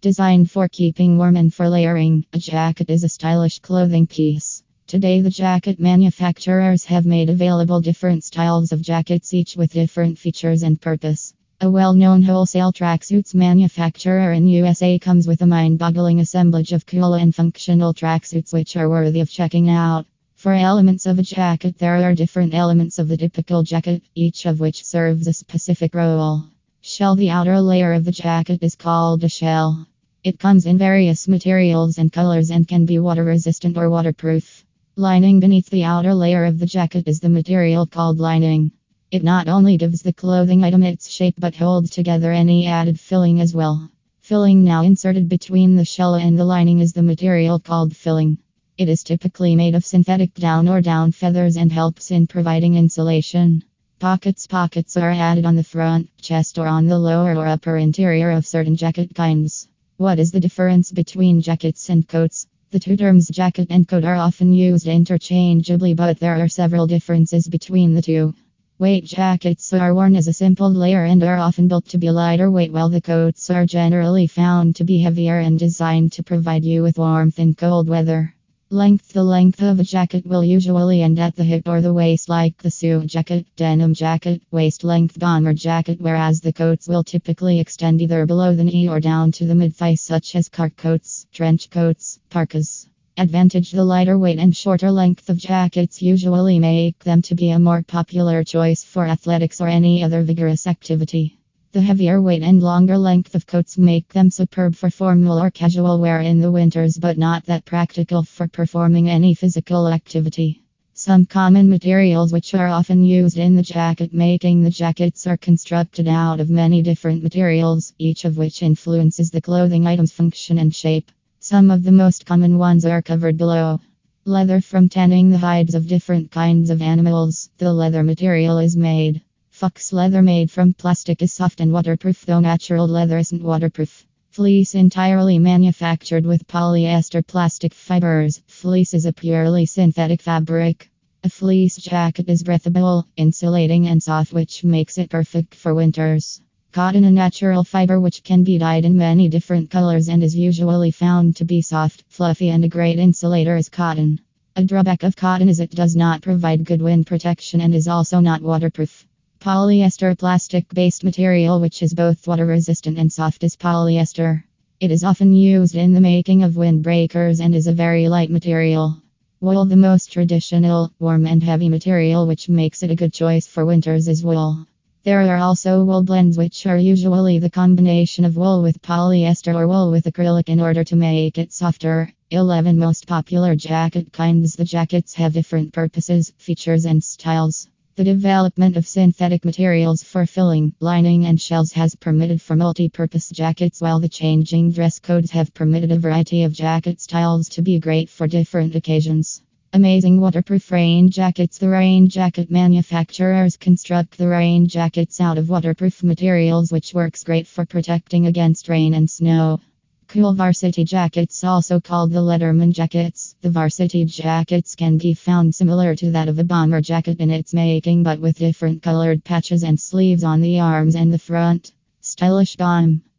Designed for keeping warm and for layering, a jacket is a stylish clothing piece. Today, the jacket manufacturers have made available different styles of jackets, each with different features and purpose. A well-known wholesale tracksuits manufacturer in USA comes with a mind-boggling assemblage of cool and functional tracksuits which are worthy of checking out. For elements of a jacket, there are different elements of the typical jacket, each of which serves a specific role. Shell. The outer layer of the jacket is called a shell. It comes in various materials and colors and can be water resistant or waterproof. Lining. Beneath the outer layer of the jacket is the material called lining. It not only gives the clothing item its shape but holds together any added filling as well. Filling. Now inserted between the shell and the lining is the material called filling. It is typically made of synthetic down or down feathers and helps in providing insulation. Pockets. Pockets are added on the front, chest, or on the lower or upper interior of certain jacket kinds. What is the difference between jackets and coats? The two terms jacket and coat are often used interchangeably, but there are several differences between the two. Weight. Jackets are worn as a simple layer and are often built to be lighter weight, while the coats are generally found to be heavier and designed to provide you with warmth in cold weather. Length. The length of a jacket will usually end at the hip or the waist, like the suit jacket, denim jacket, waist length bomber jacket, whereas the coats will typically extend either below the knee or down to the mid-thigh, such as cargo coats, trench coats, parkas. Advantage. The lighter weight and shorter length of jackets usually make them to be a more popular choice for athletics or any other vigorous activity. The heavier weight and longer length of coats make them superb for formal or casual wear in the winters, but not that practical for performing any physical activity. Some common materials which are often used in the jacket making. The jackets are constructed out of many different materials, each of which influences the clothing item's function and shape. Some of the most common ones are covered below. Leather. From tanning the hides of different kinds of animals, the leather material is made. Fox leather made from plastic is soft and waterproof, though natural leather isn't waterproof. Fleece. Entirely manufactured with polyester plastic fibers, fleece is a purely synthetic fabric. A fleece jacket is breathable, insulating, and soft, which makes it perfect for winters. Cotton. A natural fiber which can be dyed in many different colors and is usually found to be soft, fluffy, and a great insulator is cotton. A drawback of cotton is it does not provide good wind protection and is also not waterproof. Polyester. Plastic-based material which is both water resistant and soft is polyester. It is often used in the making of windbreakers and is a very light material. Wool. The most traditional, warm and heavy material which makes it a good choice for winters is wool. There are also wool blends which are usually the combination of wool with polyester or wool with acrylic in order to make it softer. 11 Most popular jacket kinds. The jackets have different purposes, features, and styles. The development of synthetic materials for filling, lining, and shells has permitted for multi-purpose jackets, while the changing dress codes have permitted a variety of jacket styles to be great for different occasions. Amazing waterproof rain jackets. The rain jacket manufacturers construct the rain jackets out of waterproof materials, which works great for protecting against rain and snow. Cool varsity jackets, also called the Letterman jackets. The varsity jackets can be found similar to that of a bomber jacket in its making, but with different colored patches and sleeves on the arms and the front. Stylish bomb.